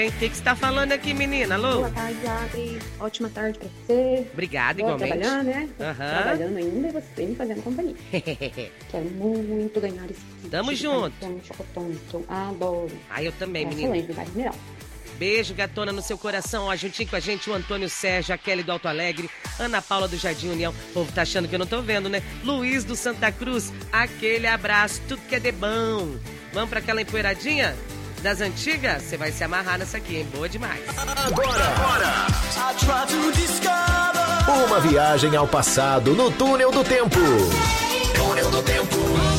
O que você tá falando aqui, menina? Alô? Boa tarde, Adri. Ótima tarde pra você. Obrigada, Vou igualmente. trabalhar, né? Trabalhando ainda e você me fazendo companhia. Quero muito ganhar esse kit. Tamo junto. Chocotonto. Adoro. Eu também, menina. Excelente, me vale melhor. Beijo, gatona, no seu coração. Ó, juntinho com a gente, o Antônio Sérgio, a Kelly do Alto Alegre, Ana Paula do Jardim União. O povo tá achando que eu não tô vendo, né? Luiz do Santa Cruz, aquele abraço, tudo que é de bom. Vamos pra aquela empoeiradinha das antigas? Você vai se amarrar nessa aqui, hein? Boa demais. Agora. Uma viagem ao passado no túnel do tempo. Túnel do tempo.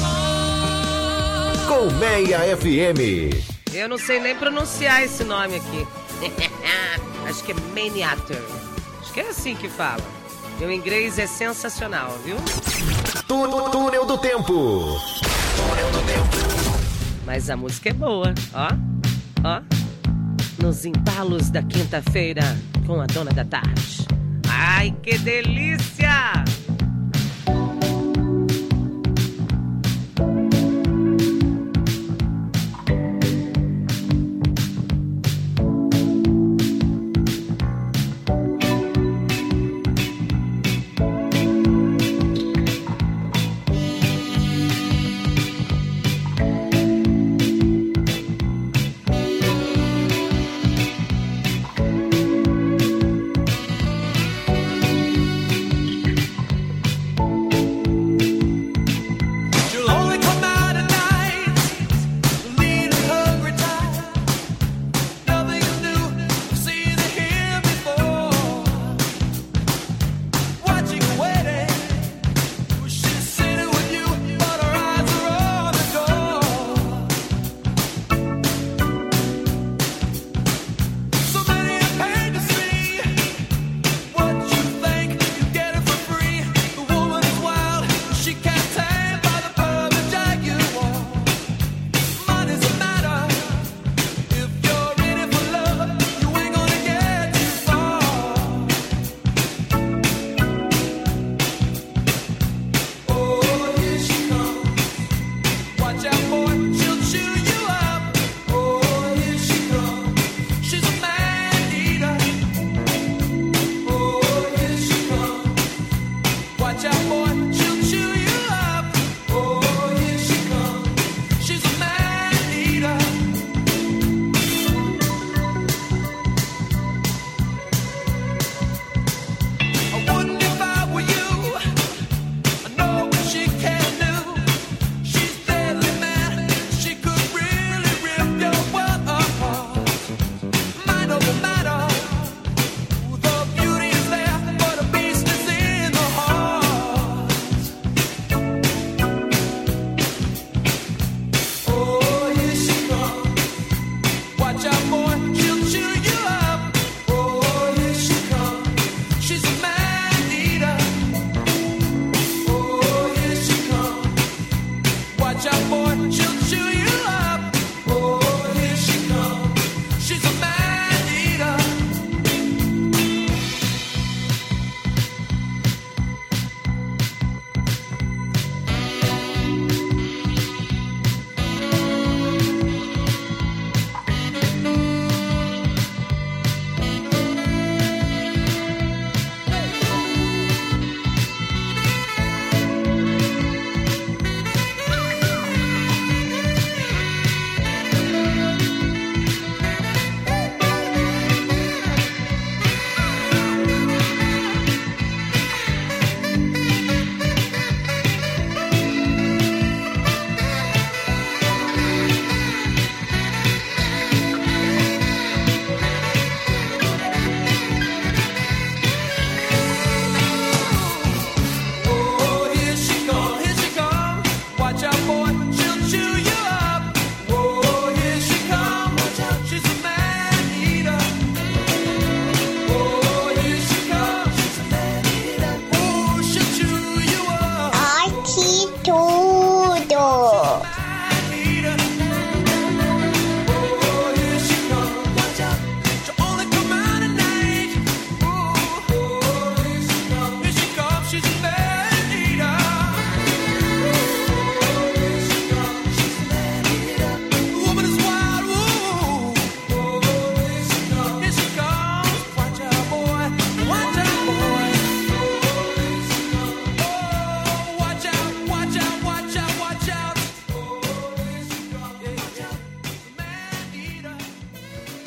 Colmeia FM. Eu não sei nem pronunciar esse nome aqui. Acho que é Maniator. Acho que é assim que fala. Meu inglês é sensacional, viu? Túnel do tempo. Túnel do tempo. Mas a música é boa, ó. Ó. Nos embalos da quinta-feira com a Dona da Tarde. Ai, que delícia!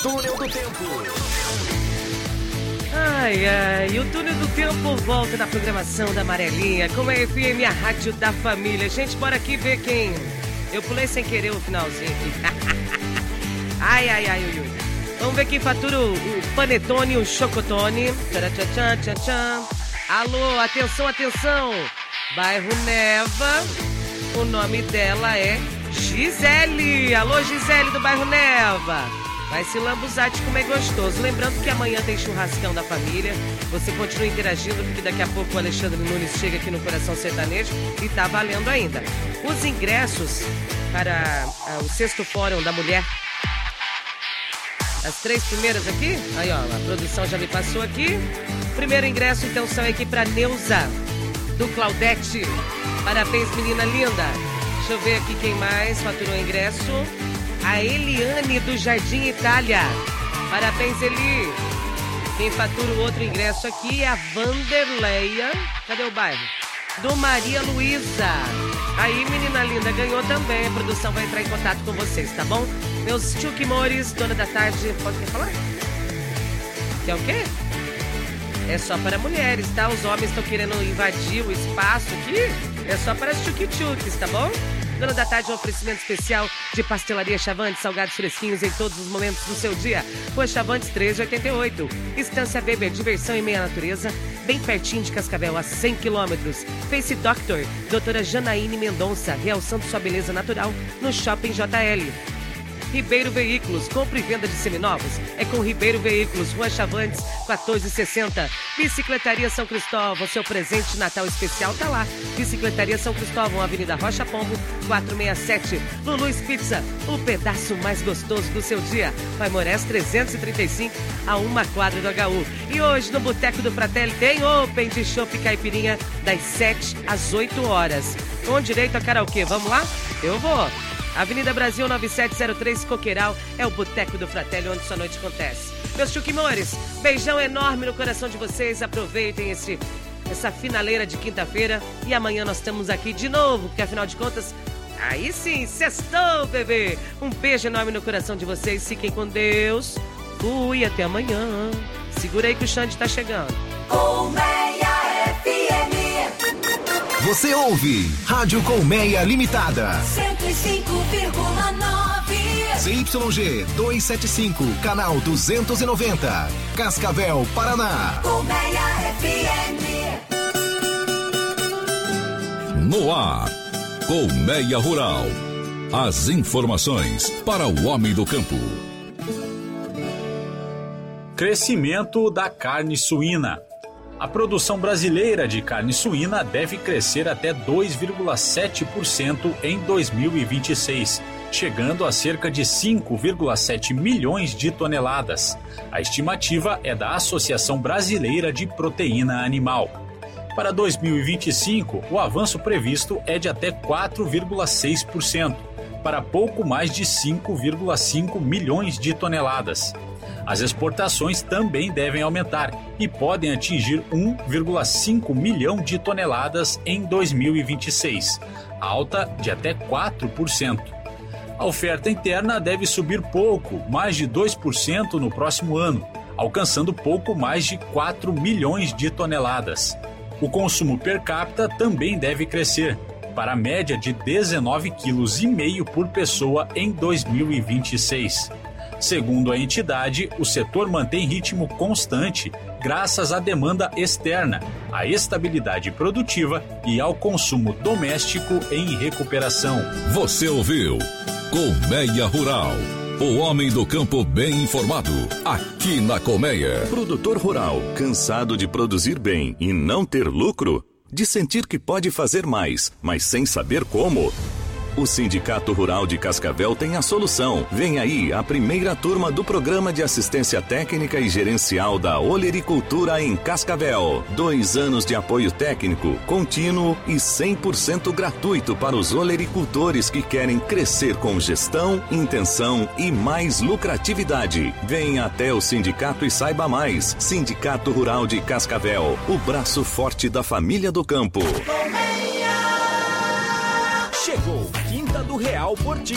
Túnel do Tempo. Ai, ai, o Túnel do Tempo volta na programação da Amarelinha, como é a FM, a rádio da família. Gente, bora aqui ver quem... Eu pulei sem querer o finalzinho aqui. Ai, ai, ai, ui, ui. Vamos ver quem fatura o panetone e o chocotone. Tchan, tchan, tchan. Alô, atenção, atenção. Bairro Neva. O nome dela é Gisele. Alô, Gisele do Bairro Neva. Vai se lambuzar de comer gostoso. Lembrando que amanhã tem churrascão da família. Você continua interagindo, porque daqui a pouco o Alexandre Nunes chega aqui no Coração Sertanejo e tá valendo ainda. Os ingressos para o 6º Fórum da Mulher, as 3 primeiras aqui, aí ó, a produção já me passou aqui. Primeiro ingresso, então, são aqui para Neuza, do Claudete. Parabéns, menina linda. Deixa eu ver aqui quem mais faturou o ingresso. A Eliane, do Jardim Itália. Parabéns, Eli. Quem fatura o outro ingresso aqui é a Vanderleia. Cadê o bairro? Do Maria Luísa. Aí, menina linda, ganhou também. A produção vai entrar em contato com vocês, tá bom? Meus tchuquimores, dona da tarde, pode falar? Que é o quê? É só para mulheres, tá? Os homens estão querendo invadir o espaço aqui. É só para as tchuki-tchuques, tá bom? Dona da tarde, um oferecimento especial de Pastelaria Chavantes, salgados fresquinhos em todos os momentos do seu dia. Rua Chavantes 1388. Estância Weber, diversão em meia natureza, bem pertinho de Cascavel, a 100 quilômetros. Face Doctor, doutora Janaíne Mendonça, realçando sua beleza natural no Shopping JL. Ribeiro Veículos, compra e venda de seminovos. É com Ribeiro Veículos, Rua Chavantes, 1460. Bicicletaria São Cristóvão, seu presente de Natal especial tá lá. Bicicletaria São Cristóvão, Avenida Rocha Pombo, 467. Lulu's Pizza, o pedaço mais gostoso do seu dia. Vai Moraes 335, a 1 quadra do HU. E hoje no Boteco do Fratelli tem Open de Chopp Caipirinha, das 7 às 8 horas. Com direito a karaokê, vamos lá? Eu vou. Avenida Brasil 9703, Coqueiral, é o Boteco do Fratelli, onde sua noite acontece. Meus chuquimores, beijão enorme no coração de vocês. Aproveitem essa finaleira de quinta-feira. E amanhã nós estamos aqui de novo, porque afinal de contas, aí sim, sextou, bebê. Um beijo enorme no coração de vocês. Fiquem com Deus. Fui, até amanhã. Segura aí que o Xande tá chegando. Colmeia FM. Você ouve Rádio Colmeia Limitada. 105,9. CYG 275, canal 290. Cascavel, Paraná. Colmeia FM. No ar, Colmeia Rural. As informações para o homem do campo. Crescimento da carne suína. A produção brasileira de carne suína deve crescer até 2,7% em 2026, chegando a cerca de 5,7 milhões de toneladas. A estimativa é da Associação Brasileira de Proteína Animal. Para 2025, o avanço previsto é de até 4,6%, para pouco mais de 5,5 milhões de toneladas. As exportações também devem aumentar e podem atingir 1,5 milhão de toneladas em 2026, alta de até 4%. A oferta interna deve subir pouco, mais de 2% no próximo ano, alcançando pouco mais de 4 milhões de toneladas. O consumo per capita também deve crescer, para a média de 19,5 kg por pessoa em 2026. Segundo a entidade, o setor mantém ritmo constante graças à demanda externa, à estabilidade produtiva e ao consumo doméstico em recuperação. Você ouviu Colmeia Rural. O homem do campo bem informado, aqui na Colmeia. Produtor rural, cansado de produzir bem e não ter lucro? De sentir que pode fazer mais, mas sem saber como? O Sindicato Rural de Cascavel tem a solução. Vem aí a primeira turma do Programa de Assistência Técnica e Gerencial da Olericultura em Cascavel. 2 anos de apoio técnico, contínuo e 100% gratuito para os olericultores que querem crescer com gestão, intenção e mais lucratividade. Venha até o sindicato e saiba mais. Sindicato Rural de Cascavel, o braço forte da família do campo. Chegou Quinta do Real por Ti.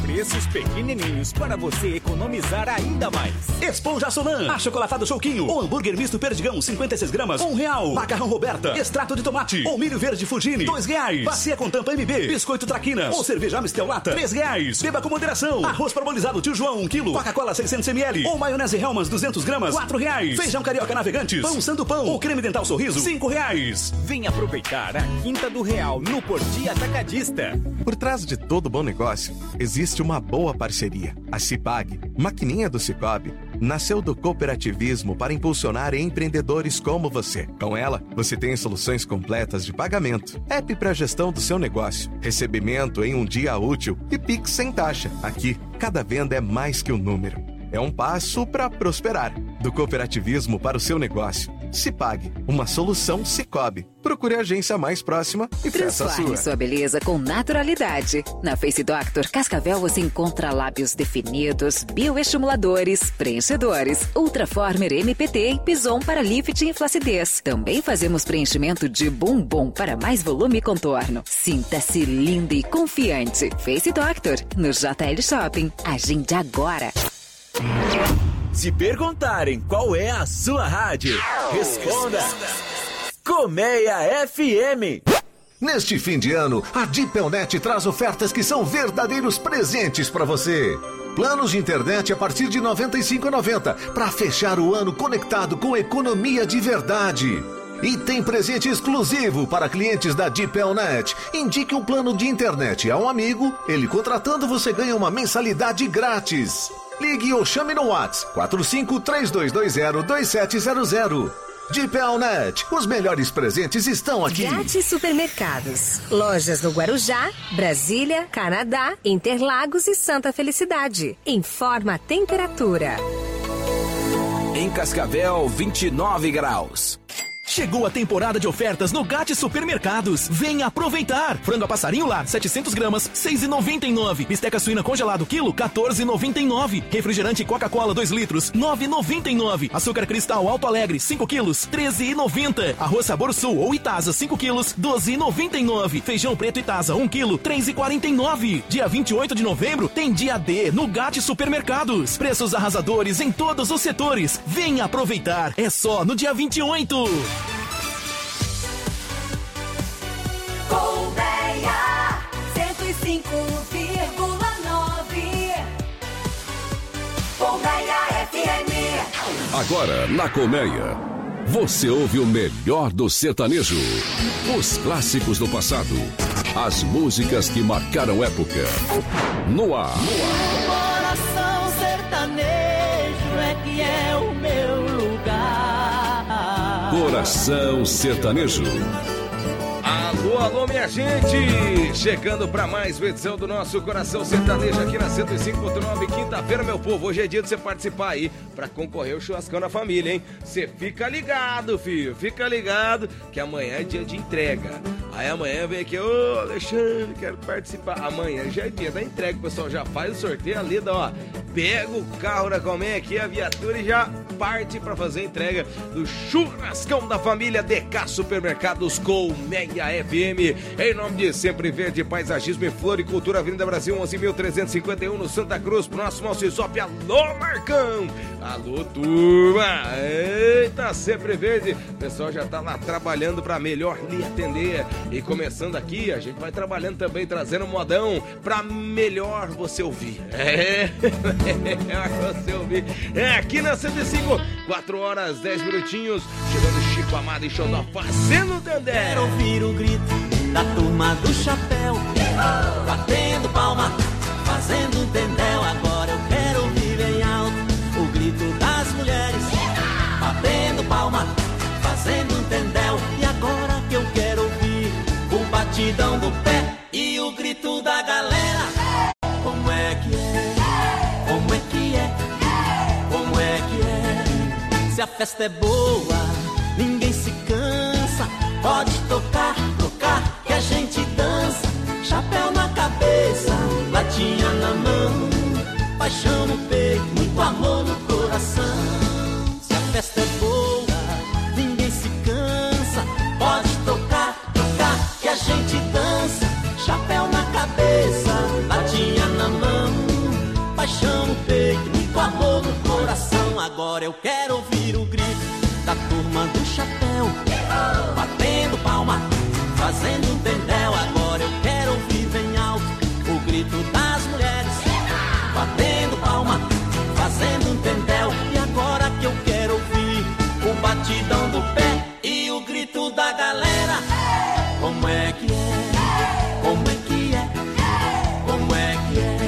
Preços pequenininhos para você economizar ainda mais. Esponja Solan, achocolatado Chouquinho, ou hambúrguer misto Perdigão, 56 gramas, R$1. Macarrão Roberta, extrato de tomate, ou milho verde Fugini, R$2. Bacia com tampa MB, biscoito Traquinas, ou cerveja Amistel Lata, R$3. Beba com moderação. Arroz parbolizado Tio João, 1 kg, Coca-Cola 600 ml, ou maionese Hellmann's 200 gramas, R$4. Feijão Carioca Navegantes, pão Santo Pão, ou creme dental Sorriso, R$5. Vem aproveitar a Quinta do Real no Porti Atacadista. Por trás de todo bom negócio, existe uma boa parceria. A Cipag, maquininha do Cicobi, nasceu do cooperativismo para impulsionar empreendedores como você. Com ela, você tem soluções completas de pagamento, app para gestão do seu negócio, recebimento em um dia útil e Pix sem taxa. Aqui, cada venda é mais que um número. É um passo para prosperar. Do cooperativismo para o seu negócio. Cipag, uma solução Cicobi. Procure a agência mais próxima e peça a sua. Transforme sua beleza com naturalidade. Na Face Doctor Cascavel você encontra lábios definidos, bioestimuladores, preenchedores, Ultraformer MPT e Pison para lifting e flacidez. Também fazemos preenchimento de bumbum para mais volume e contorno. Sinta-se linda e confiante. Face Doctor, no JL Shopping. Agende agora. Se perguntarem qual é a sua rádio, responda Colmeia FM. Neste fim de ano, a Dipelnet traz ofertas que são verdadeiros presentes para você. Planos de internet a partir de R$ 95,90 para fechar o ano conectado com economia de verdade. E tem presente exclusivo para clientes da Dipelnet. Indique um plano de internet a um amigo, ele contratando você ganha uma mensalidade grátis. Ligue ou chame no WhatsApp 45-3220-2700. Dipelnet, os melhores presentes estão aqui. Gatti Supermercados. Lojas no Guarujá, Brasília, Canadá, Interlagos e Santa Felicidade. Informa a temperatura. Em Cascavel, 29 graus. Chegou a temporada de ofertas no Gatti Supermercados. Venha aproveitar. Frango a passarinho lar, 700 gramas, R$ 6,99. Bisteca suína congelado, quilo, R$ 14,99. Refrigerante Coca-Cola, 2 litros, R$ 9,99. Açúcar cristal Alto Alegre, 5 quilos, R$ 13,90. Arroz Sabor Sul ou Itasa, 5 quilos, R$ 12,99. Feijão preto Itasa, 1 quilo, R$ 3,49. Dia 28 de novembro tem dia D no Gatti Supermercados. Preços arrasadores em todos os setores. Venha aproveitar. É só no dia 28. Colmeia 105,9. Colmeia FM. Agora, na Colmeia, você ouve o melhor do sertanejo. Os clássicos do passado. As músicas que marcaram época. No ar. Coração sertanejo é que é o meu lugar. Coração Sertanejo. Alô, alô, minha gente! Chegando para mais uma edição do nosso Coração Sertanejo aqui na 105.9, quinta-feira, meu povo. Hoje é dia de você participar aí para concorrer ao churrascão da família, hein? Você fica ligado, filho, fica ligado que amanhã é dia de entrega. Aí amanhã vem aqui, ô Alexandre, quero participar. Amanhã já é dia da entrega, o pessoal já faz o sorteio ali, ó. Pega o carro da Colmeia aqui, a viatura e já parte para fazer a entrega do churrascão da família DK Supermercados Colmeia FM. Em nome de Sempre Verde, Paisagismo e Floricultura, Avenida Brasil 11.351 no Santa Cruz, próximo ao Cisop. Alô, Marcão! Alô, turma! Eita, Sempre Verde! O pessoal já tá lá trabalhando para melhor lhe atender. E começando aqui, a gente vai trabalhando também, trazendo modão para melhor você ouvir. Você ouvir. É aqui na 105, 4 horas, 10 minutinhos. Chegando Chico Amado e Xodó fazendo Dandé. Quero ouvir o grito da turma do chapéu, batendo palma, fazendo tendel. Agora eu quero ouvir bem alto o grito das mulheres, batendo palma, fazendo tendel. E agora que eu quero ouvir o batidão do pé e o grito da galera. Como é que é? Como é que é? Como é que é? Se a festa é boa, ninguém se cansa. Pode tocar, tocar, que a gente dança. Chapéu na cabeça, latinha na mão, paixão no peito, muito amor no coração. Se a festa é boa, ninguém se cansa. Pode tocar, tocar, que a gente dança. Chapéu na cabeça, latinha na mão, Agora eu quero ouvir o grito da turma do chapéu, batendo palma, fazendo um tendel. Agora eu quero ouvir bem alto o grito das mulheres, batendo palma, fazendo um tendel. E agora que eu quero ouvir o batidão do pé e o grito da galera. Como é que é? Como é que é? Como é que é?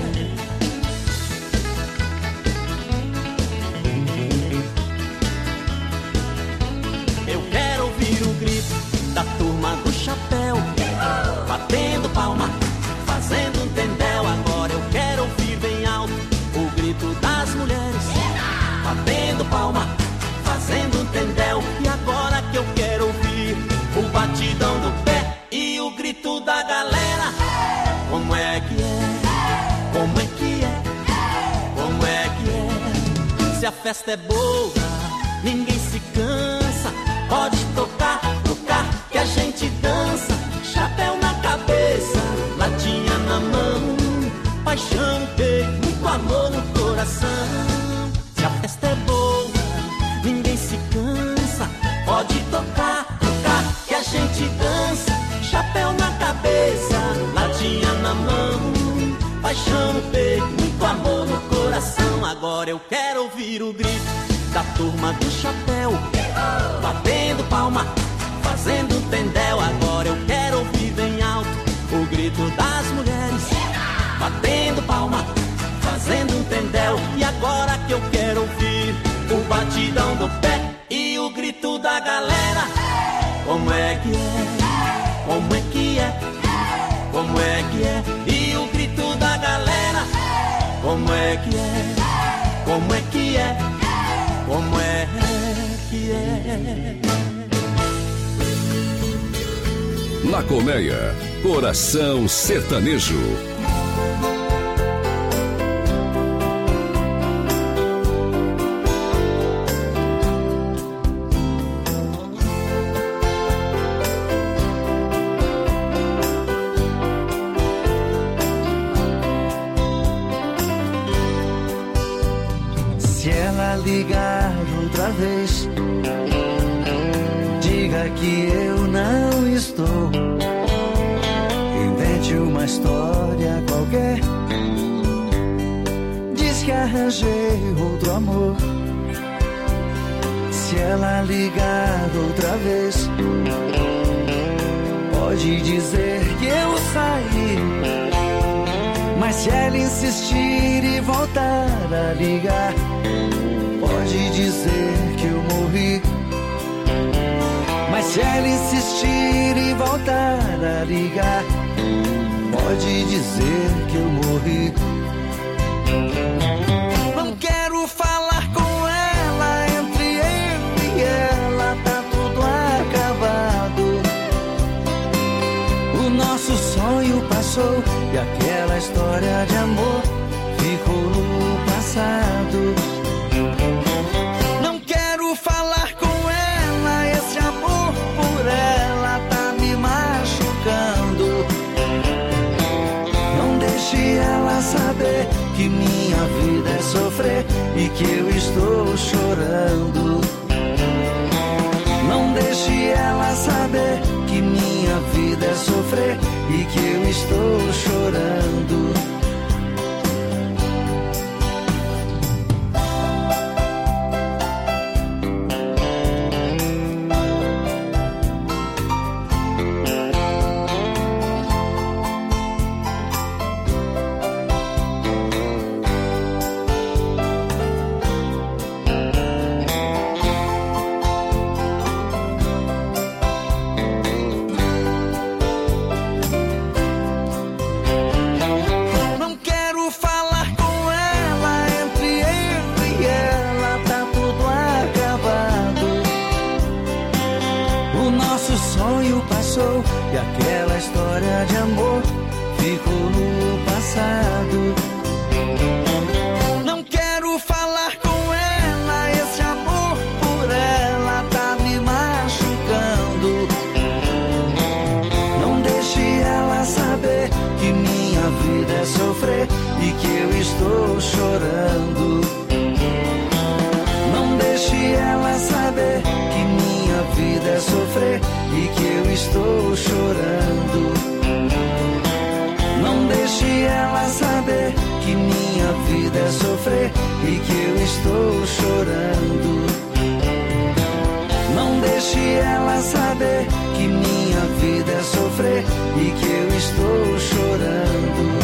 Eu quero ouvir o grito da turma do chapéu, batendo palma, fazendo um tendel. Agora eu quero ouvir bem alto o grito das mulheres, batendo palma, fazendo um tendel. E agora que eu quero ouvir o batidão do pé e o grito da galera. Como é que é? Como é que é? Como é que é? Se a festa é boa, ninguém se cansa. Pode tocar, tocar, que a gente dança. Chapéu na cabeça, latinha na mão, paixão no peito, muito amor no coração. Se a festa é boa, ninguém se cansa. Pode tocar, tocar, que a gente dança. Chapéu na cabeça, latinha na mão, paixão no peito, muito amor no coração. Agora eu quero ouvir o grito da turma do chapéu, batendo palma, fazendo um tendel. Agora eu quero ouvir bem alto o grito das mulheres, batendo palma, fazendo um tendel. E agora que eu quero ouvir o batidão do pé e o grito da galera. Como é que é? Como é que é? Como é que é? E o grito da galera. Como é que é? Como é que é? Como é que é? Na Colmeia, Coração Sertanejo. Ligar outra vez, diga que eu não estou. Invente uma história qualquer, diz que arranjei outro amor. Se ela ligar outra vez, pode dizer que eu saí. Mas se ela insistir e voltar a ligar, pode dizer que eu morri. Mas se ela insistir e voltar a ligar, pode dizer que eu morri. Não quero falar com ela, entre eu e ela tá tudo acabado. O nosso sonho passou e aquela história de amor ficou no passado. Não quero falar com ela, esse amor por ela tá me machucando. Não deixe ela saber que minha vida é sofrer e que eu estou chorando. Não deixe ela saber que minha vida é sofrer e que eu estou chorando. E aquela história de amor ficou no passado. Não quero falar com ela, esse amor por ela tá me machucando. Não deixe ela saber que minha vida é sofrer e que eu estou chorando. vida é sofrer e que eu estou chorando. Não deixe ela saber que minha vida é sofrer e que eu estou chorando. Não deixe ela saber que minha vida é sofrer e que eu estou chorando.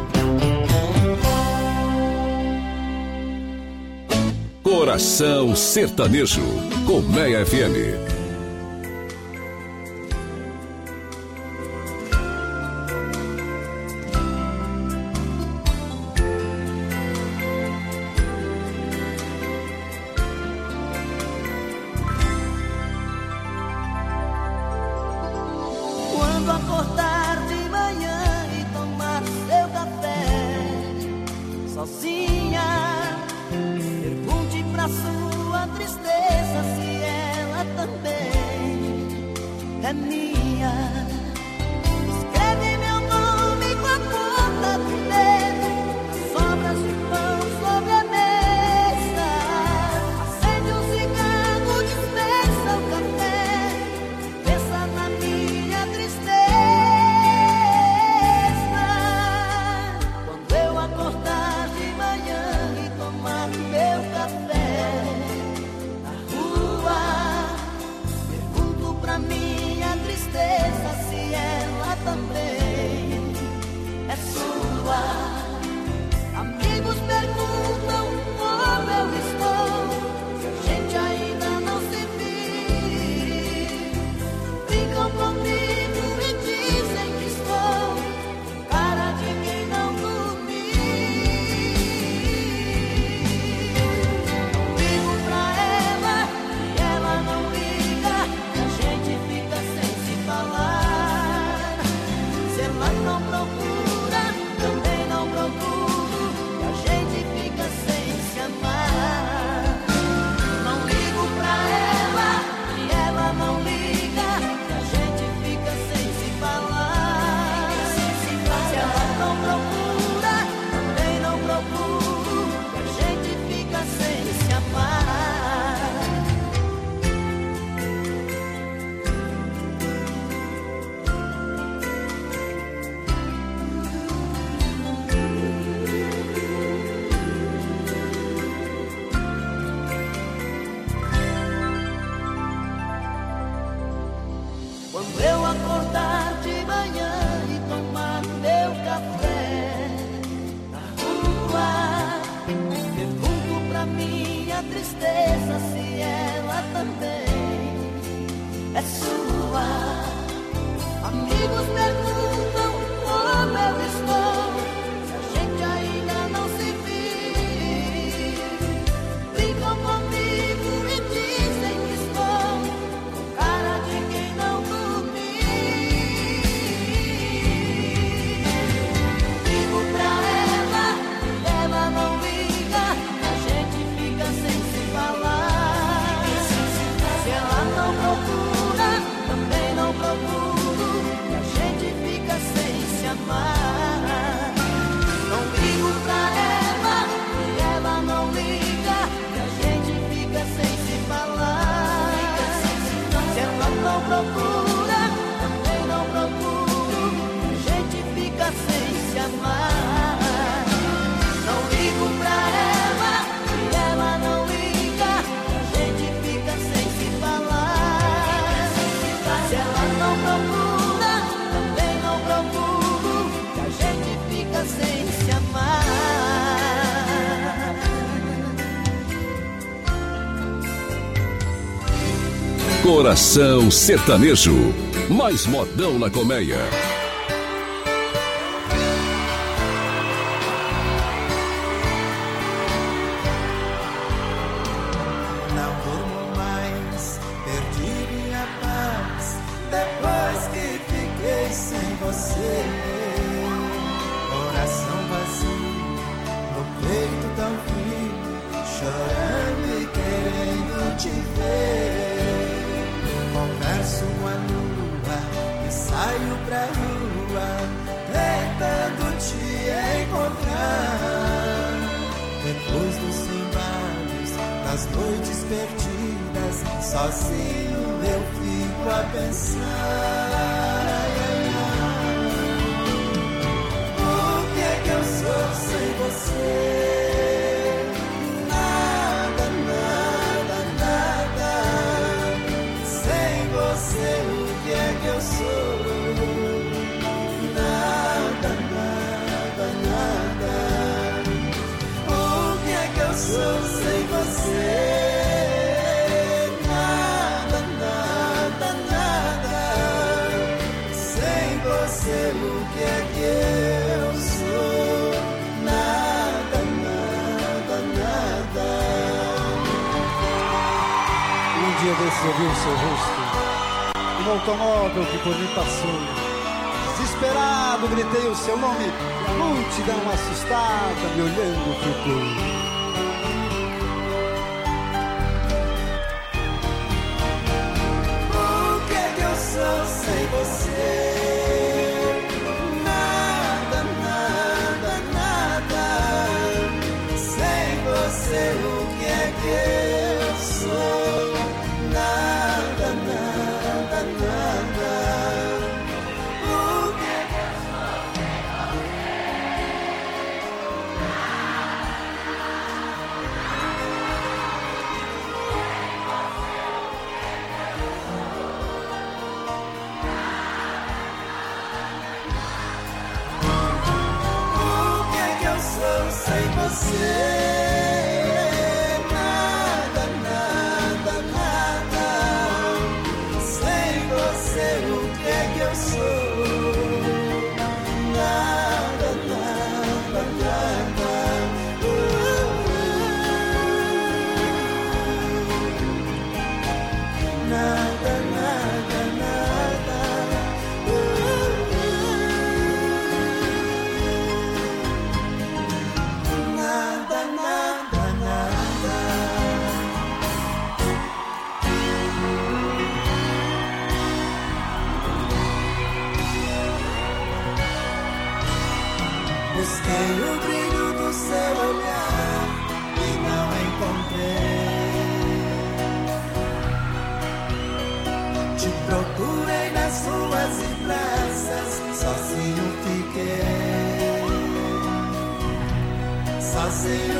Coração Sertanejo, Colmeia FM. Quando acordar de manhã e tomar seu café sozinha, pergunte pra sua tristeza se ela também é minha. Escreve meu nome com a ponta do dedo, sobras de pão sobre a mesa. Acende um cigarro, dispensa o café, pensa na minha tristeza. Quando eu acordar de manhã e tomar meu café na rua, pergunto pra minha tristeza se ela também é sua. Amigos perguntam como eu estou, se a gente ainda não se viu. Brincam comigo e dizem que estou com cara de quem não dormiu. Ligo pra ela e ela não liga, e a gente fica sem se falar. Se ela não procura, também não procuro, e a gente fica sem se amar. Não ligo pra ela e ela não liga, e a gente fica sem se falar. Se ela não procura, também não procuro, e a gente fica sem se amar. Quando eu acordar de manhã e tomar meu café na rua, pergunto pra minha tristeza se ela também é sua. Amigos perguntam como eu estou, se a gente ainda não se viu. Brincam comigo e dizem que estou com cara de quem não dormiu. Ligo pra ela e ela não liga, a gente fica sem se falar. Se ela não procura, também não procuro, e a gente fica sem se amar. Não ligo pra ela e ela não liga, e a gente fica sem se falar. Se ela não procura, também não procuro, e a gente fica sem se amar. Não ligo pra ela e ela não liga, e a gente fica sem se falar. Se ela não procura, também não procuro, e a gente fica sem se amar. Coração Sertanejo, mais modão na colmeia. Não durmo mais, perdi minha paz depois que fiquei sem você. Coração vazio, no peito tão frio, chorando e querendo te ver. Converso com a lua e saio pra rua, tentando te encontrar. Depois dos embalos nas noites perdidas, sozinho eu fico a pensar. O que é que eu sou sem você? Nada, nada, nada. Sem você, o que é que eu sou? Nada, nada, nada. O que é que eu sou sem você? Nada, nada, nada. Sem você, o que é que eu sou? Nada, nada, nada. Um dia desse eu vi o seu rosto, um automóvel que por mim passou. Desesperado gritei o seu nome, e a multidão assustada me olhando ficou. Sem você, nada, nada, nada. Sem você, o que é que eu sou? Nada, nada, nada. O que é que eu sou sem sem você, nada, nada, nada. Sem você, o que é que eu sou? Nada, nada, nada. Nada, nada, nada. Nada, nada, nada. Busquei o brilho do seu olhar e não encontrei. Te procurei nas ruas e praças, sozinho fiquei. Sozinho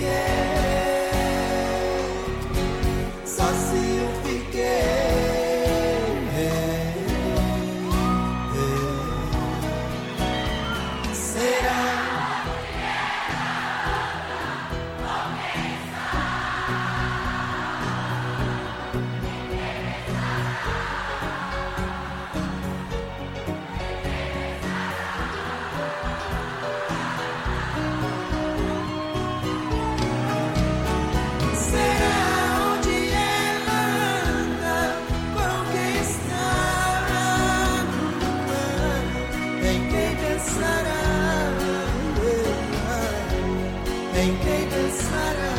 fiquei, sozinho fiquei. Será? Em quem pensará?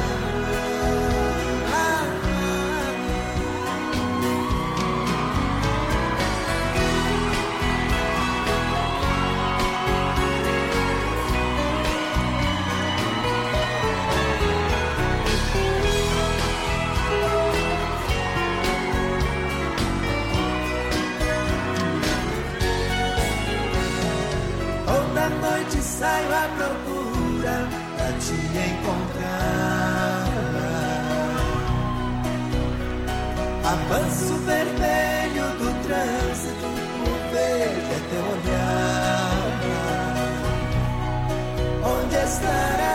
Toda noite saio à procura pra te encontrar. Avanço vermelho do trânsito, o verde é teu olhar. Onde estará?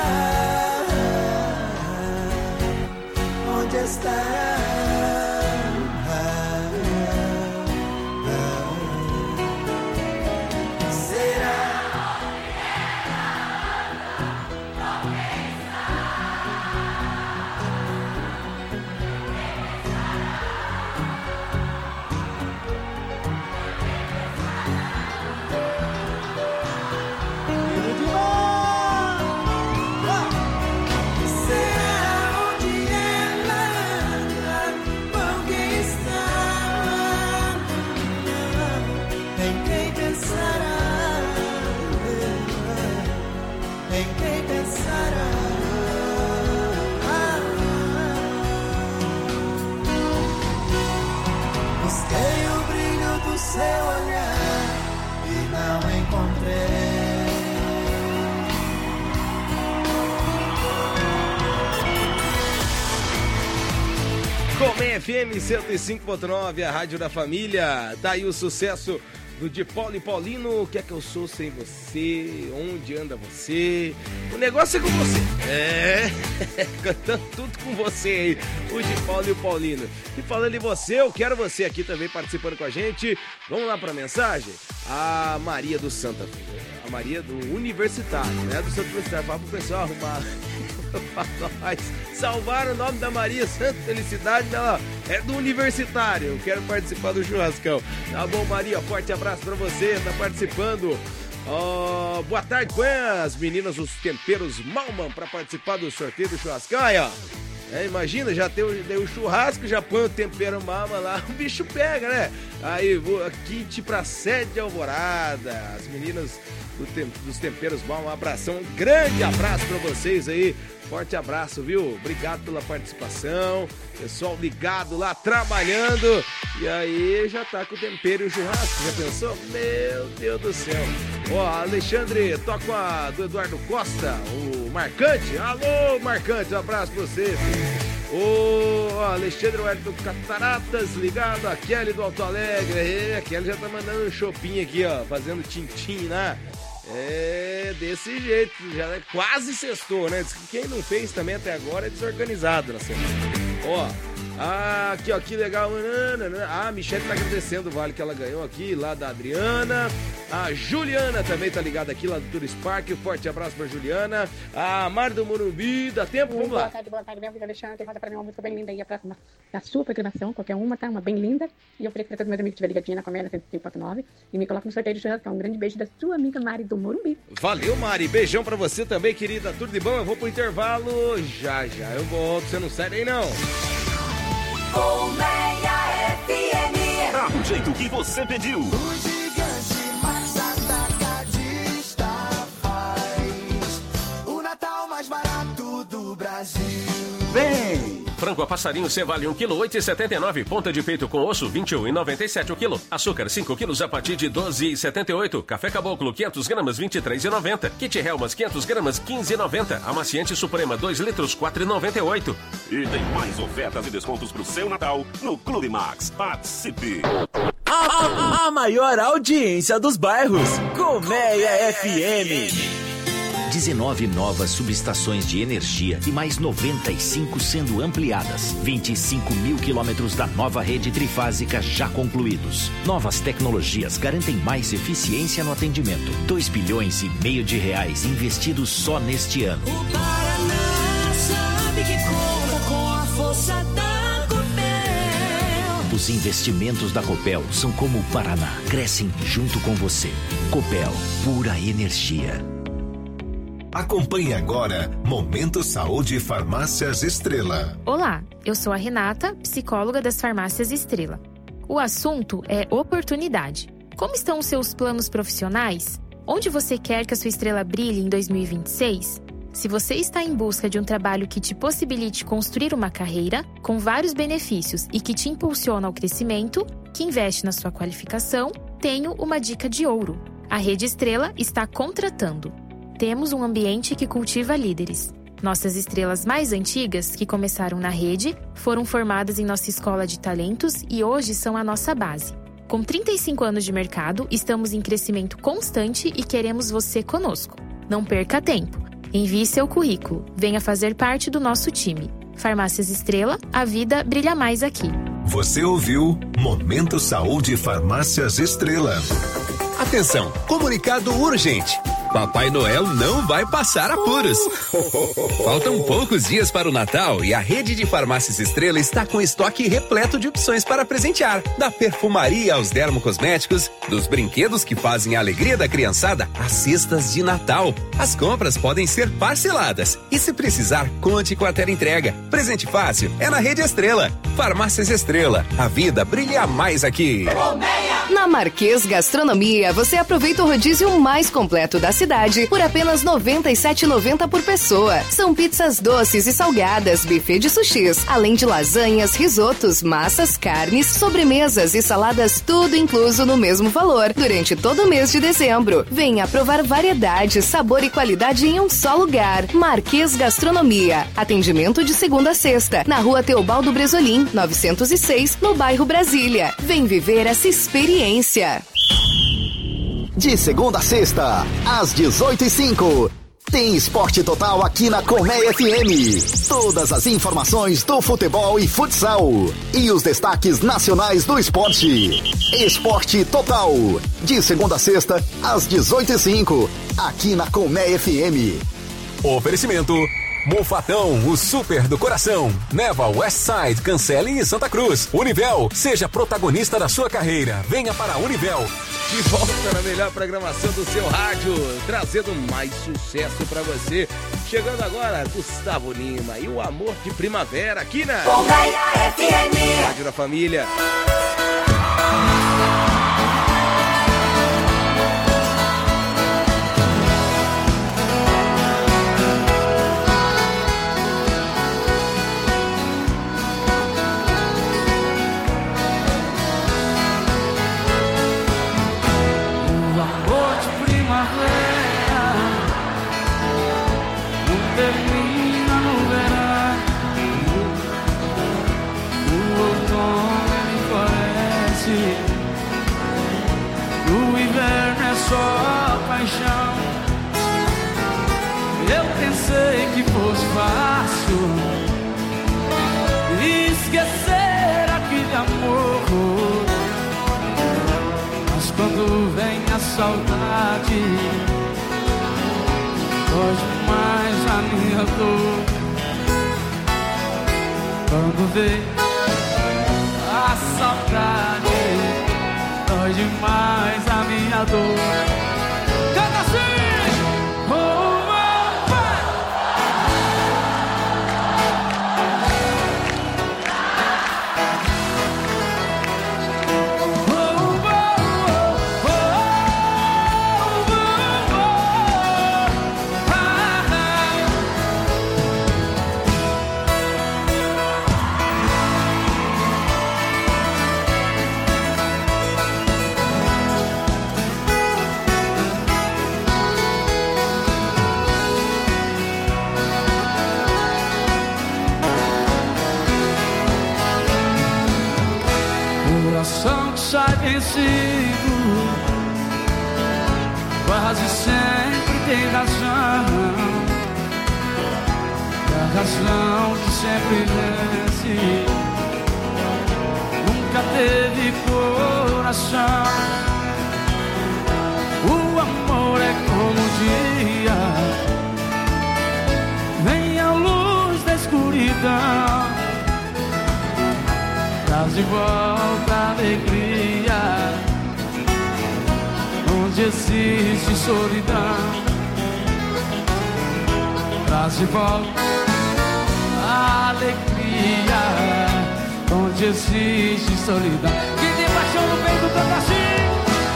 Onde estará? Será onde ela anda? Colmeia FM 105.9, a rádio da família. Tá aí o sucesso do de Paulo e Paulino. O que é que eu sou sem você? Onde anda você? O negócio é com você. Cantando tudo com você aí, o de Paulo e o Paulino. E falando em você, eu quero você aqui também participando com a gente. Vamos lá pra mensagem? A Maria do Santa, a Maria do Universitário, né? Do Santa Universitário. Fala pro pessoal arrumar pra nós. Salvar o nome da Maria, Santa Felicidade, ela é do Universitário. Eu quero participar do churrascão. Tá bom, Maria? Forte abraço pra você, tá participando. Boa tarde, põe as meninas dos temperos Malman pra participar do sorteio do churrascão. Aí, ó. Imagina, já deu o churrasco, já põe o tempero Malman lá, o bicho pega, né? Aí, kit pra sede Alvorada. As meninas dos temperos Malman, um abração, um grande abraço pra vocês aí. Forte abraço, viu? Obrigado pela participação. Pessoal ligado lá, trabalhando. E aí já tá com o tempero e o churrasco. Já pensou? Meu Deus do céu. Alexandre, toca a do Eduardo Costa, o Marcante. Alô, Marcante, um abraço pra você. Alexandre Huerto Cataratas, ligado. A Kelly do Alto Alegre. A Kelly já tá mandando um shopping aqui, ó. Fazendo tintim, né? Desse jeito, já quase sextou, né? Diz que quem não fez também até agora é desorganizado na semana. Aqui, ó, que legal. A Michelle tá agradecendo o vale que ela ganhou aqui, lá da Adriana. A Juliana também tá ligada aqui, lá do Tourist Park. Forte abraço pra Juliana. A Mari do Morumbi, dá tempo? Vamos lá. Boa tarde, meu amigo Alexandre. Roda pra mim uma música bem linda aí, a próxima da sua programação, qualquer uma, tá? Uma bem linda. E eu ofereço pra todos meus amigos que estiver ligadinha na Comédia 105.9 e me coloca no sorteio do churrascão. Um grande beijo da sua amiga Mari do Morumbi. Valeu, Mari. Beijão pra você também, querida. Tudo de bom? Eu vou pro intervalo. Já eu volto. Você não sai daí, não. Colmeia FM. Tá do jeito que você pediu. O gigante mais atacadista faz o Natal mais barato do Brasil. Vem! Frango a passarinho cevale 1 kg, 8,79. Ponta de peito com osso, 21,97 o quilo. Açúcar, 5 quilos a partir de 12,78. Café Caboclo, 500 gramas, 23,90. Kit Helmas, 500 gramas, 15,90. Amaciante Suprema, 2 litros, 4,98. E tem mais ofertas e descontos pro seu Natal no Clube Max. Participe! A maior audiência dos bairros. Colmeia FM. 19 novas subestações de energia e mais 95 sendo ampliadas. 25 mil quilômetros da nova rede trifásica já concluídos. Novas tecnologias garantem mais eficiência no atendimento. 2,5 bilhões de reais investidos só neste ano. O Paraná sabe que conta com a força da Copel. Os investimentos da Copel são como o Paraná. Crescem junto com você. Copel, pura energia. Acompanhe agora Momento Saúde Farmácias Estrela. Olá, eu sou a Renata, psicóloga das Farmácias Estrela. O assunto é oportunidade. Como estão os seus planos profissionais? Onde você quer que a sua estrela brilhe em 2026? Se você está em busca de um trabalho que te possibilite construir uma carreira com vários benefícios e que te impulsiona ao crescimento, que investe na sua qualificação, tenho uma dica de ouro. A Rede Estrela está contratando. Temos um ambiente que cultiva líderes. Nossas estrelas mais antigas, que começaram na rede, foram formadas em nossa escola de talentos e hoje são a nossa base. Com 35 anos de mercado, estamos em crescimento constante e queremos você conosco. Não perca tempo. Envie seu currículo. Venha fazer parte do nosso time. Farmácias Estrela, a vida brilha mais aqui. Você ouviu Momento Saúde Farmácias Estrela. Atenção, comunicado urgente. Papai Noel não vai passar apuros. Faltam poucos dias para o Natal e a rede de farmácias Estrela está com estoque repleto de opções para presentear. Da perfumaria aos dermocosméticos, dos brinquedos que fazem a alegria da criançada às cestas de Natal. As compras podem ser parceladas e, se precisar, conte com a teleentrega. Presente fácil é na Rede Estrela. Farmácias Estrela, a vida brilha mais aqui. Colmeia Na Marquês Gastronomia, você aproveita o rodízio mais completo da cidade por apenas R$ 97,90 por pessoa. São pizzas doces e salgadas, buffet de sushis, além de lasanhas, risotos, massas, carnes, sobremesas e saladas, tudo incluso no mesmo valor, durante todo o mês de dezembro. Venha provar variedade, sabor e qualidade em um só lugar. Marquês Gastronomia. Atendimento de segunda a sexta, na Rua Teobaldo Bresolim, 906, no bairro Brasília. Vem viver essa experiência. De segunda a sexta, às 18h05. Tem Esporte Total aqui na Colmeia FM. Todas as informações do futebol e futsal. E os destaques nacionais do esporte. Esporte Total. De segunda a sexta, às 18h05. Aqui na Colmeia FM. Oferecimento Mofatão, o super do coração. Neva, Westside, Cancelem e Santa Cruz. Univel, seja protagonista da sua carreira. Venha para a Univel. De volta na melhor programação do seu rádio, trazendo mais sucesso pra você. Chegando agora, Gustavo Lima e o Amor de Primavera aqui na Colmeia FM. Rádio da Família. Termina no verão, o outono me floresce, o inverno é só paixão. Eu pensei que fosse fácil esquecer aquele amor, mas quando vem a saudade, foge mais a minha dor. Quando vem a saudade, dói demais a minha dor. Canta assim! Oh, coração que sai vencido quase sempre tem razão. E a razão que sempre vence nunca teve coração. O amor é como o dia, vem a luz da escuridão, traz de volta a alegria onde existe solidão. Traz de volta a alegria onde existe solidão. Quem tem paixão no peito canta assim.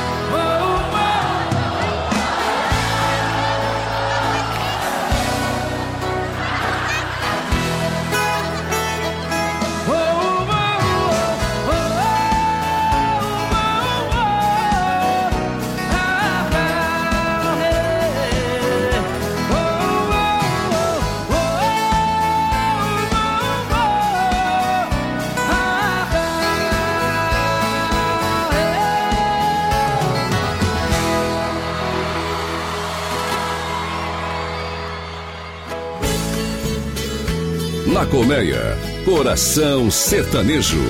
Na Colmeia, Coração Sertanejo.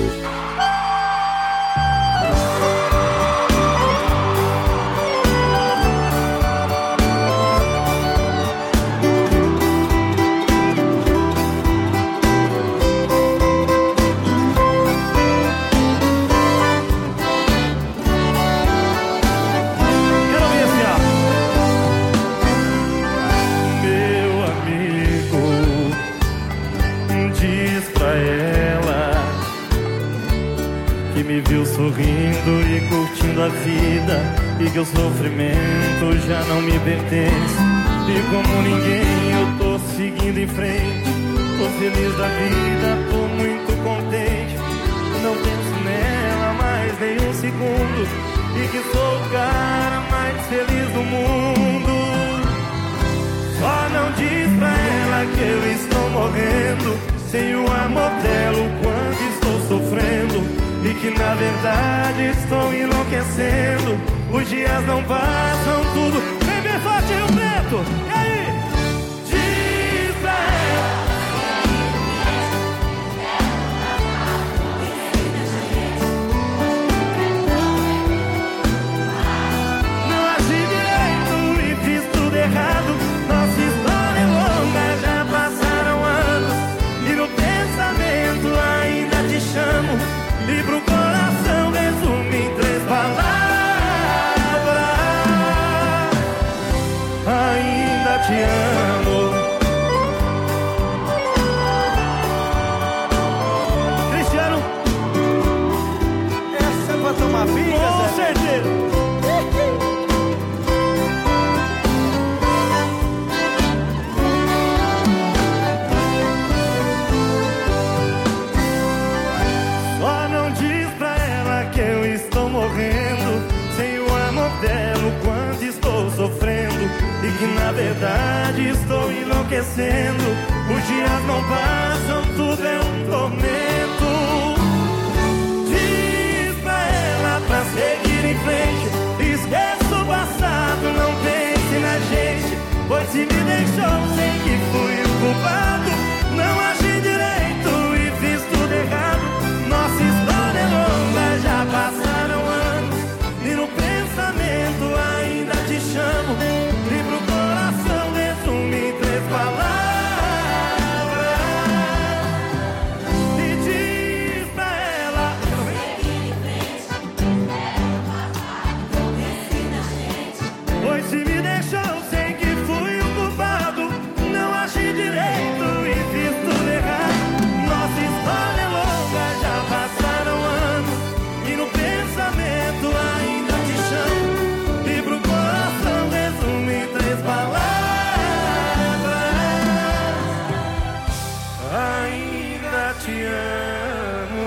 que me viu sorrindo e curtindo a vida, e que o sofrimento já não me pertence. E como ninguém eu tô seguindo em frente, tô feliz da vida, tô muito contente. Não penso nela mais nem um segundo, e que sou o cara mais feliz do mundo. Só não diz pra ela que eu estou morrendo, sem o amor dela o quanto estou sofrendo, e que na verdade estou enlouquecendo. Os dias não passam, tudo vem bem forte e o preto. E aí? Diz pra ela. Não agi direito e fiz tudo errado. Nossa história é longa, já passaram anos, e no pensamento ainda te chamo, e pro coração resume em 3 palavras: ainda te amo. Cristiano, essa é pra tomar vinho, com certeza. Dela quanto estou sofrendo, e que na verdade estou enlouquecendo. Os dias não passam, tudo é um tormento. Diz pra ela pra seguir em frente, esqueça o passado, não pense na gente, pois se me deixou, sei que fui o culpado. Não agi direito e fiz tudo errado. Nossa história é longa, já passaram anos, e no pensamento ainda te chamo, e pro coração resume em 3 palavras. E diz pra ela: pois se me deixou, sei que fui o culpado. Não agi direito e fiz tudo errado. Nossa história é longa, já passaram anos, e no pensamento ainda te chamo, e pro coração resume em 3 palavras: ainda te amo.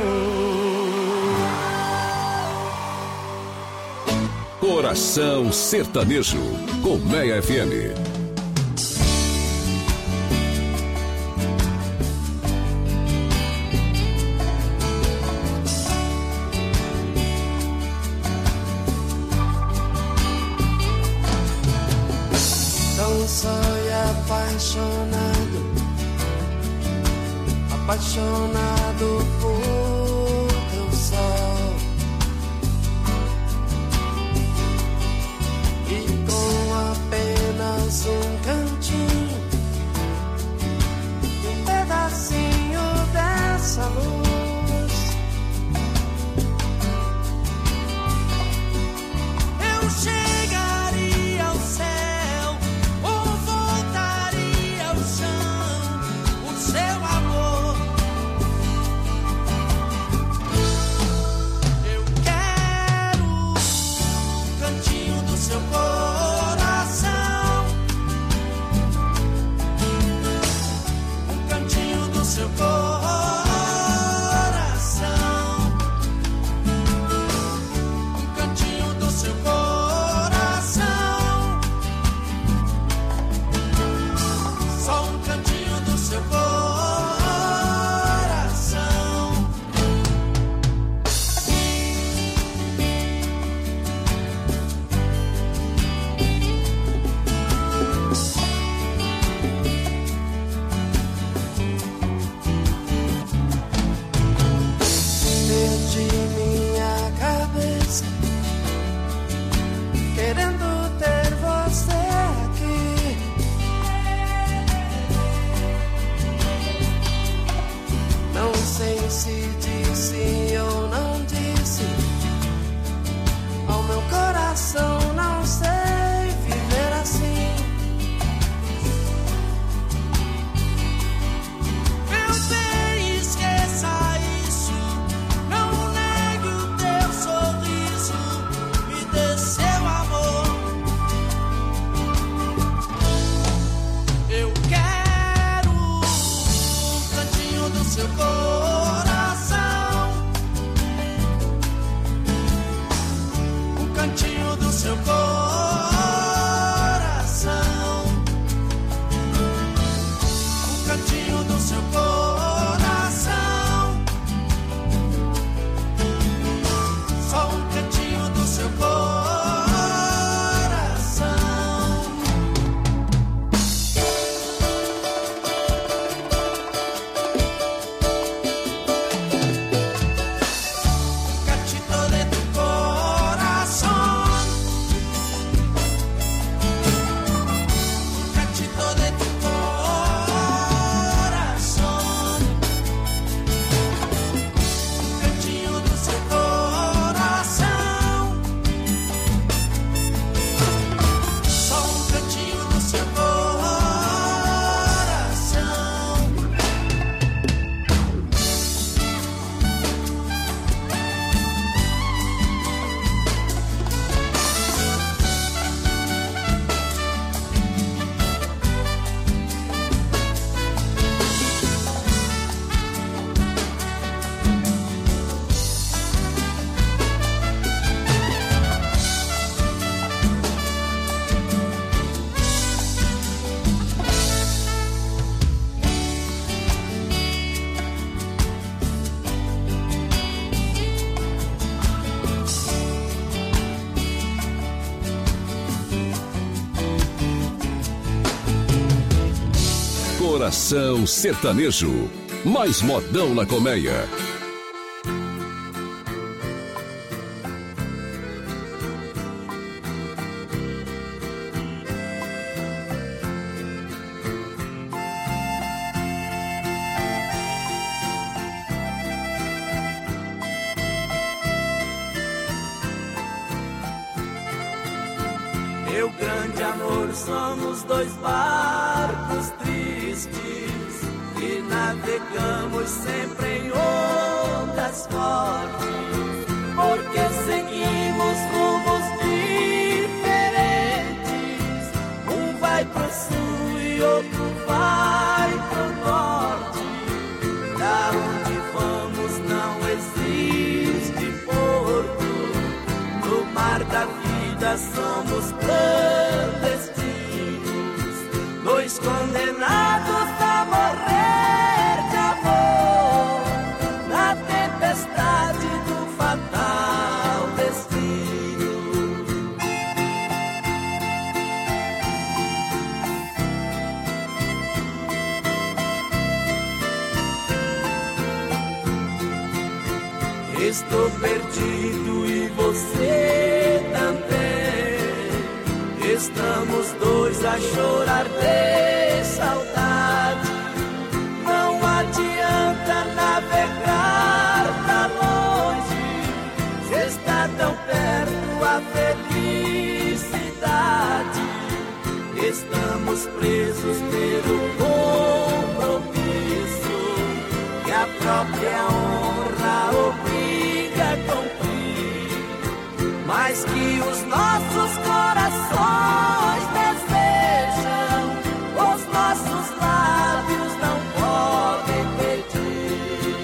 Coração Sertanejo, Colmeia FM. Tão só e apaixonado por teu sol, e com apenas um cantinho, um pedacinho dessa luz, eu chegaria ao céu ou voltaria ao chão por seu amor. Eu quero um cantinho do seu coração, um cantinho do seu coração, um cantinho do seu coração, só um cantinho do seu coração. Perdi minha cabeça querendo ter você aqui. Não sei se disse ou não disse ao meu coração, não sei viver assim. Meu bem, esqueça isso, não negue o Coração Sertanejo. Mais modão na colmeia. Meu grande amor, somos dois barcos tristes que navegamos sempre em ondas fortes, porque seguimos rumos diferentes. Um vai pro sul e outro vai pro norte. Da onde vamos não existe porto. No mar da vida somos clandestinos, dois condenados a morrer de amor, na tempestade do fatal destino. Estou perdido e você também. Estamos dois a chorar de saudade. Não adianta navegar pra longe, se está tão perto a felicidade. Estamos presos pelo compromisso que a própria honra obriga a cumprir, mas que os nossos corações desejam, os nossos lábios não podem pedir.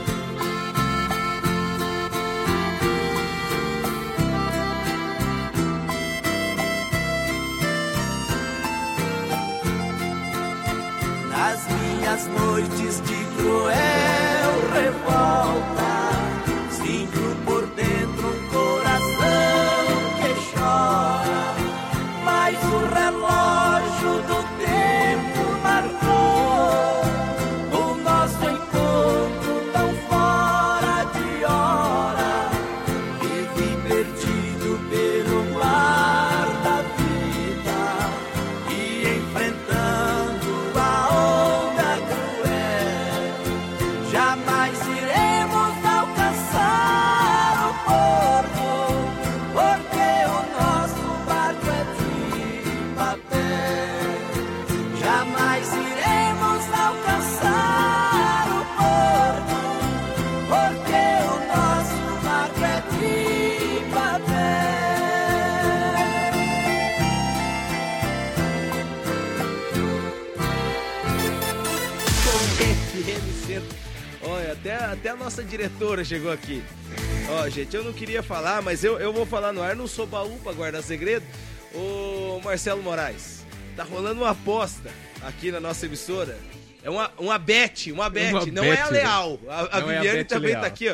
Nas minhas noites de cruel revolta, sinto por dentro um coração que chora, mas o relógio do tempo marcou o nosso encontro tão fora de hora. Vivi perdido pelo mar da vida e enfrentando a onda cruel. Jamais iremos alcançar o porto, porque o nosso barco é de papel. Jamais iremos alcançar o porto, porque o nosso barco é de Olha, até a nossa diretora chegou aqui. Ó, gente, eu não queria falar, mas eu vou falar no ar. Não sou baú pra guardar segredo. Ô, Marcelo Moraes, tá rolando uma aposta aqui na nossa emissora. É uma bet, não é a Leal. A Viviane também Leal. Tá aqui, ó.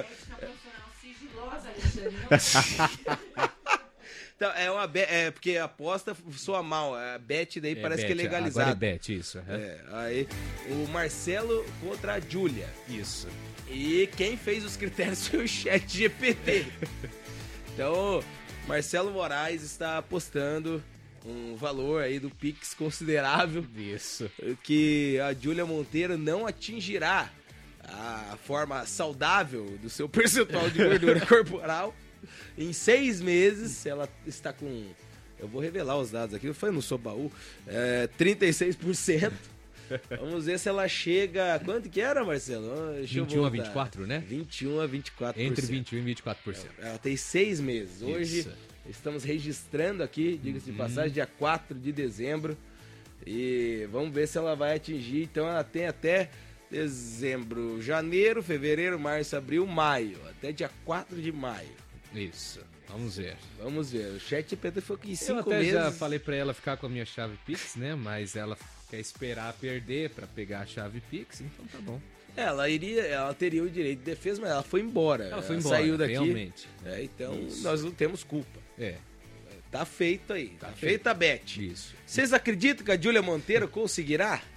Então, porque a aposta soa mal. A bet daí parece bet, que é legalizado. Agora é bet, isso. Aí, o Marcelo contra a Júlia. Isso. E quem fez os critérios foi o ChatGPT. Então, Marcelo Moraes está apostando um valor aí do Pix considerável. Isso. Que a Júlia Monteiro não atingirá a forma saudável do seu percentual de gordura corporal. Em 6 meses, ela está com... Eu vou revelar os dados aqui, eu não sou baú. 36%. Vamos ver se ela chega... Quanto que era, Marcelo? 21 a 24, né? 21 a 24%. Entre 21 e 24%. Ela tem 6 meses. Hoje isso. Estamos registrando aqui, diga-se de passagem, dia 4 de dezembro. E vamos ver se ela vai atingir. Então ela tem até dezembro, janeiro, fevereiro, março, abril, maio. Até dia 4 de maio. Isso, vamos ver. Vamos ver. O ChatGPT foi que em 5 meses... Eu até já falei pra ela ficar com a minha chave Pix, né? Mas ela quer esperar perder pra pegar a chave Pix, então tá bom. Ela teria o direito de defesa, mas ela foi embora. Ela foi embora, saiu daqui. Realmente. Então nós não temos culpa. Tá feito aí. Tá feita a bet. Isso. Vocês acreditam que a Júlia Monteiro conseguirá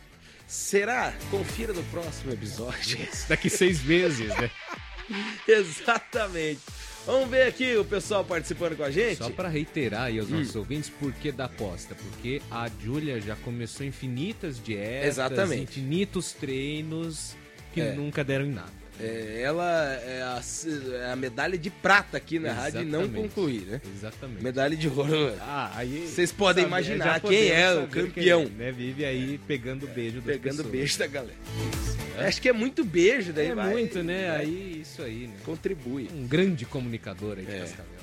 Será? Confira no próximo episódio. Daqui 6 meses, né? Exatamente. Vamos ver aqui o pessoal participando com a gente. Só para reiterar aí aos nossos ouvintes, por que da aposta? Porque a Júlia já começou infinitas dietas, exatamente, infinitos treinos que nunca deram em nada. Ela é a medalha de prata aqui na rádio e não concluir, né? Exatamente. Medalha de ouro. Aí vocês podem imaginar quem é o campeão. Quem é, né? Vive aí pegando beijo das Pegando pessoas. beijo da galera. Acho que é muito beijo daí. É muito, né? Aí, isso aí, né? Contribui. Um grande comunicador aí de Cascavel.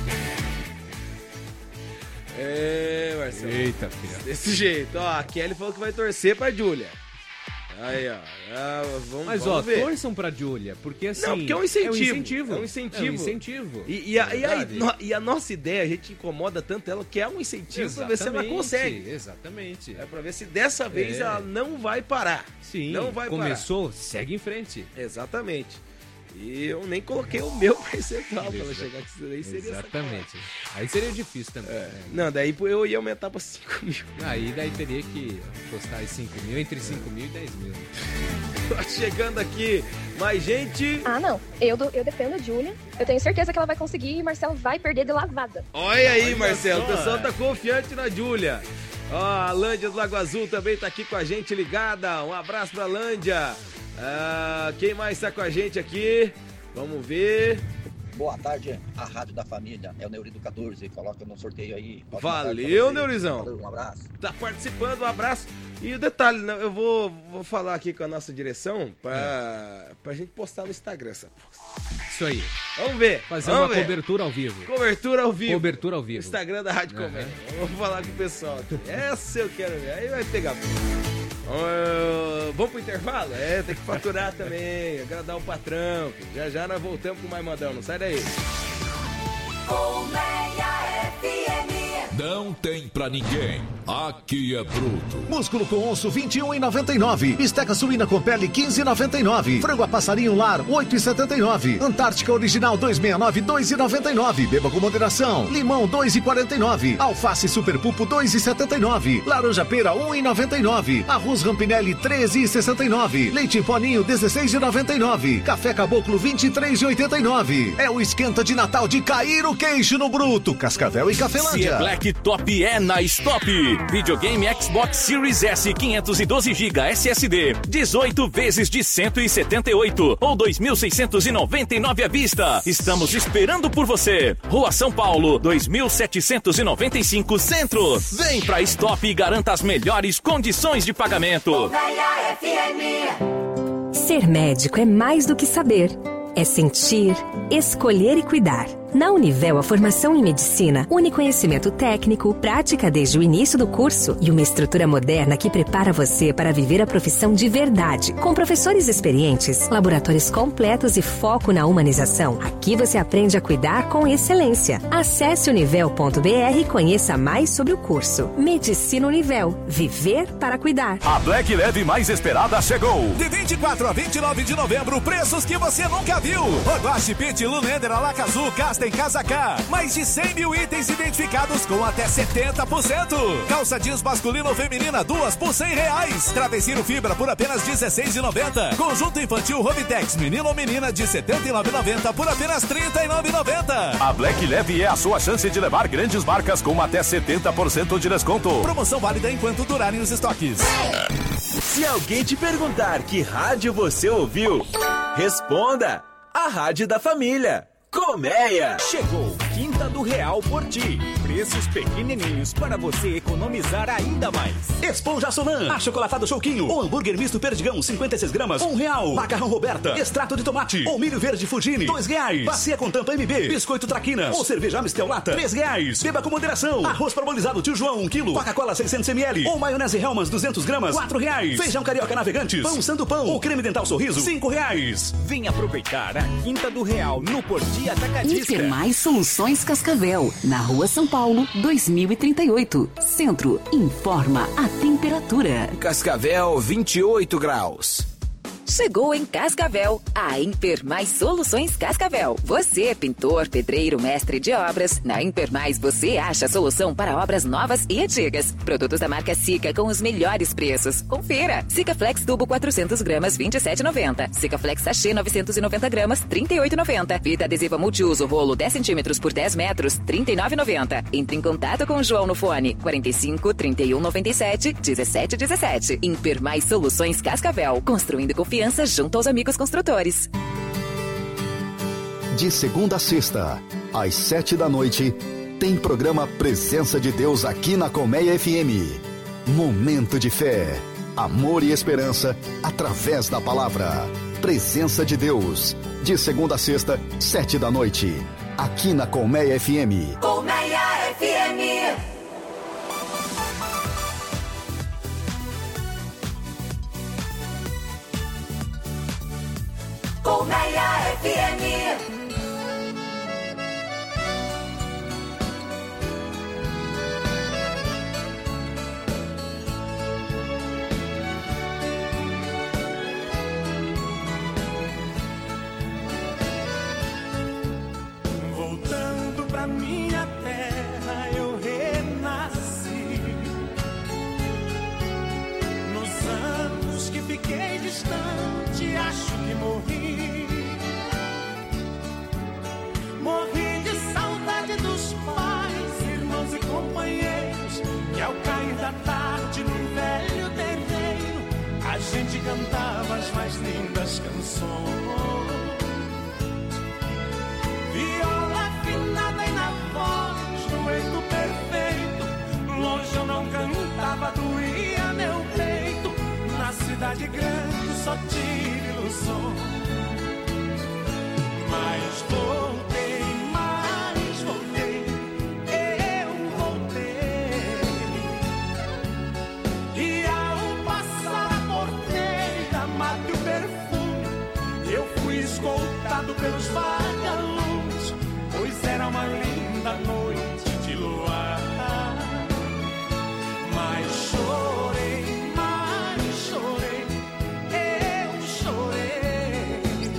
Marcelo. Eita, filha. Desse jeito. Ó, a Kelly falou que vai torcer pra Júlia. Aí, ó. Mas, ó, torçam pra Júlia, porque assim... Não, porque é um incentivo. É um incentivo. E a nossa ideia, a gente incomoda tanto ela, que é um incentivo pra ver se ela consegue. Exatamente. É pra ver se dessa vez ela não vai parar. Sim, não vai começou, segue em frente. Exatamente. E eu nem coloquei o meu percentual pra ela chegar, que isso daí seria exatamente. Aí seria difícil também. Né? Não, daí eu ia aumentar pra 5 mil. Aí daí teria que postar aí 5 mil, entre 5 mil e 10 mil. Tá chegando aqui mais gente. Ah, não. Eu defendo a Júlia. Eu tenho certeza que ela vai conseguir e o Marcelo vai perder de lavada. Olha aí, Marcelo. O pessoal tá confiante na Júlia. Ó, a Lândia do Lago Azul também tá aqui com a gente ligada. Um abraço pra Lândia. Quem mais tá com a gente aqui? Vamos ver. Boa tarde, a Rádio da Família. É o Neurido 14. Coloca no sorteio aí. Valeu, Neurizão. Um abraço. Tá participando, um abraço. E o detalhe, eu vou falar aqui com a nossa direção pra gente postar no Instagram essa posta. Isso aí. Vamos ver. Fazer uma cobertura ao vivo. Cobertura ao vivo. Cobertura ao vivo. Instagram da Rádio Comédia. Vamos falar com o pessoal aqui. Essa eu quero ver. Aí vai pegar. Vamos pro intervalo? Tem que faturar também, agradar o patrão. Já nós voltamos com mais modão, não sai daí. Colmeia FM. Não tem pra ninguém. Aqui é bruto. Músculo com osso 21,99. Bisteca suína com pele 15,99. Frango a passarinho lar 8,79. Antártica original 269 2,99. Beba com moderação. Limão 2,49. Alface super pulpo 2,79. Laranja pera 1,99. Arroz Rampinelli 13,69. Leite em poninho 16,99. Café Caboclo 23,89. É o esquenta de Natal de cair o queixo no bruto. Cascavel e Cafelândia. Se é Black Top é na Stop. Videogame Xbox Series S 512GB SSD, 18 vezes de 178 ou 2.699 à vista. Estamos esperando por você. Rua São Paulo, 2795 Centro. Vem pra Stop e garanta as melhores condições de pagamento. Ser médico é mais do que saber. É sentir, escolher e cuidar. Na Univel, a formação em medicina une conhecimento técnico, prática desde o início do curso e uma estrutura moderna que prepara você para viver a profissão de verdade. Com professores experientes, laboratórios completos e foco na humanização, aqui você aprende a cuidar com excelência. Acesse univel.br e conheça mais sobre o curso. Medicina Univel. Viver para cuidar. A Black Leve mais esperada chegou. De 24 a 29 de novembro, preços que você nunca viu. Ogoshi Pit, Lunender, Alacazu, Casta em Casacá. Mais de 100 mil itens identificados com até 70%. Calça jeans masculino ou feminina, 2 por R$100. Travesseiro fibra por apenas R$16,90. Conjunto infantil Romitex, menino ou menina, de R$79,90 por apenas R$39,90. A Black Leve é a sua chance de levar grandes marcas com até 70% de desconto. Promoção válida enquanto durarem os estoques. Se alguém te perguntar que rádio você ouviu, responda: a Rádio da Família. Colmeia! Chegou Quinta do Real por Ti. Preços pequenininhos para você economizar ainda mais. Esponja Solan, achocolatado Chouquinho, ou hambúrguer misto Perdigão, 56 gramas, R$1. Macarrão Roberta, extrato de tomate, ou milho verde Fugini, R$2. Bacia com tampa MB, biscoito Traquinas, ou cerveja Mistel Lata, R$3. Beba com moderação. Arroz parbolizado Tio João, 1 kg, Coca-Cola 600ml, ou maionese Hellmann's 200 gramas, R$4. Feijão Carioca Navegantes, pão Santo Pão, ou creme dental Sorriso, R$5. Vem aproveitar a Quinta do Real no Porti Atacadista. Hipermais Soluções Cascavel, na Rua São Paulo, 2038. Centro, informa a temperatura. Cascavel, 28 graus. Chegou em Cascavel, a Impermais Soluções Cascavel. Você é pintor, pedreiro, mestre de obras. Na Impermais você acha a solução para obras novas e antigas. Produtos da marca Sica com os melhores preços. Confira. Sikaflex tubo 400 gramas, R$ 27,90. Sikaflex sachê 990 gramas, R$ 38,90. Fita adesiva multiuso rolo 10 centímetros por 10 metros, R$ 39,90. Entre em contato com o João no fone 45 31 97 17 17. Impermais Soluções Cascavel. Construindo confiança junto aos amigos construtores. De segunda a sexta, às 7 da noite, tem programa Presença de Deus aqui na Colmeia FM. Momento de fé, amor e esperança através da palavra. Presença de Deus. De segunda a sexta, 7 da noite. Aqui na Colmeia FM. Colmeia FM. Colmeia FM. Voltando pra minha terra, eu renasci. Nos anos que fiquei distante, acho que morri. Morri de saudade dos pais, irmãos e companheiros, que ao cair da tarde num velho terreiro, a gente cantava as mais lindas canções. Viola afinada e na voz, dueto perfeito. Longe eu não cantava, doía meu peito. Na cidade grande só tive ilusão. Mas voltei, eu voltei. E ao passar a porteira, mate o perfume, eu fui escoltado pelos vagalumes, pois era uma linda noite de luar. Mas chorei, eu chorei,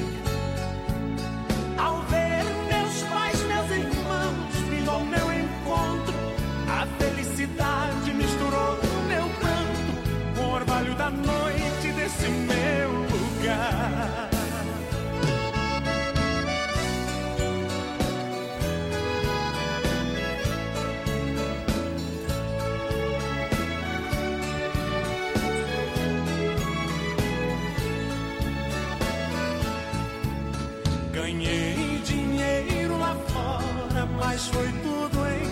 ao ver meus pais, meus irmãos vindo ao meu encontro. A felicidade misturou o meu canto com o orvalho da noite desse meu lugar. Ganhei dinheiro lá fora, mas foi tudo em